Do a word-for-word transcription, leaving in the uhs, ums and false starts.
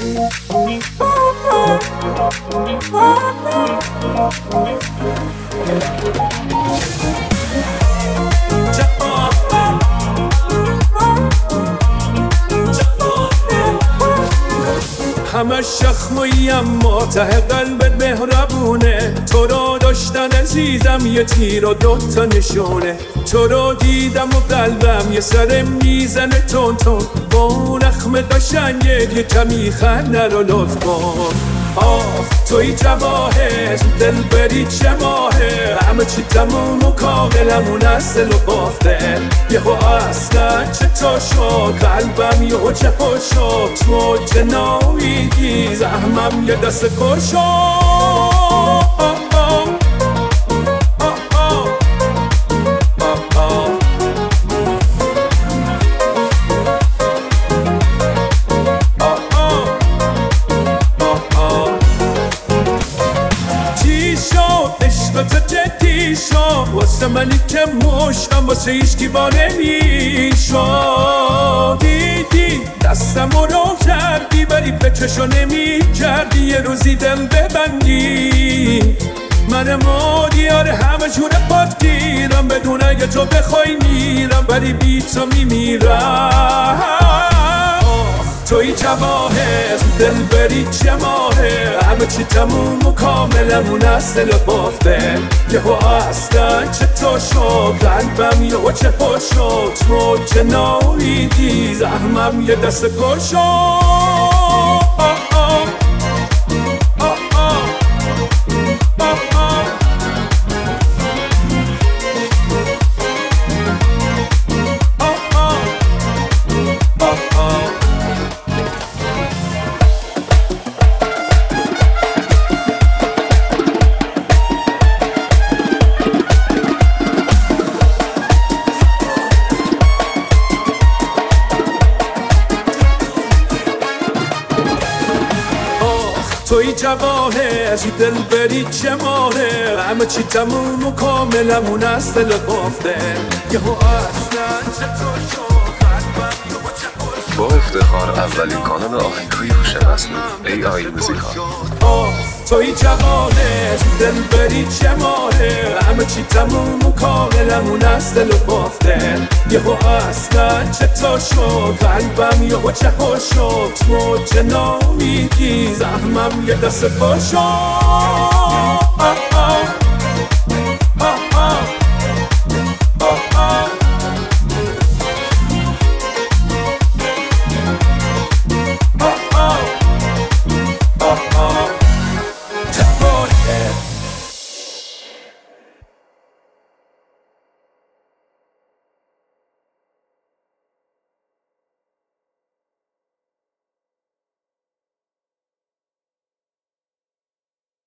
همه شخمایی اما ته قلبت مهربونه، تو رو داشتن عزیزم یه تیر و دوتا نشونه، تو رو دیدم و قلبم یه سر میزنه تون تون، با اون اخم قشنگت یه کمی خنده رو لطف کن. آه توی جواهر دل بری چه ماهه، همه چی تموم و کاملمون اصل و بافته، یه خو اصلا چه تا شد قلبم یه خو چه خو شد، تو چه ناویدی زحمم یه دست کشو. تو جدی شد واسه منی که مشتم واسه ایشکی با نمیشد، دیدی دستم رو کردی ولی فکرشو نمی کردی یه روزی دل ببندی، من مادیار همه جور پات گیرم بدون اگه تو بخوای میرم ولی بی تو میمیرم. توی جواهر دل بری چه ماهه، همه چی تموم و کاملمون اصل بافته، یه خو اصلا چه تا شد قلبم یه خو چه خو شد، تو چه ناویدی زحمم یه دست کشو. توی جواهر دل بری چه ماهه، همه چی تموم و کاملمون اصل بافته، یه خو اصلا چطور شد قلبم یه خو چه خو شد، با افتخار اولین کانال آهنگ‌های هوش مصنوعی ای آی موزیکال. توی جواهر دل بری چه ماهه، همه چی تموم و کاملمون اصل بافته، یه خو اصلا چطور شد قلبم یه خو چه خو شد، تو چه نامیدی زحمم یه دست پاشو.